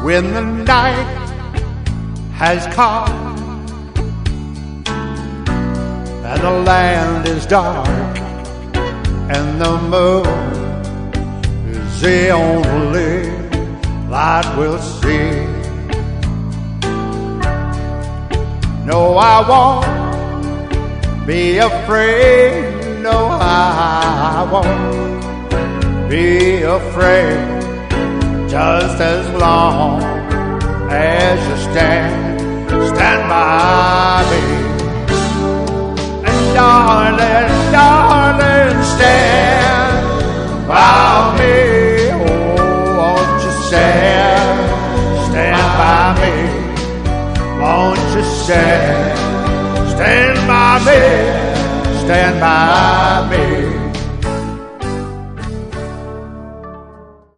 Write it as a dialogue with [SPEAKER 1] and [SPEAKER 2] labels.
[SPEAKER 1] when the night has come and the land is dark and the moon is the only light we'll see. No, I won't be afraid. No, I won't be afraid. Just as long as you stand by me. And darling, darling, stand by me. Oh, won't you stand by me? Won't you stand by me? Stand by me.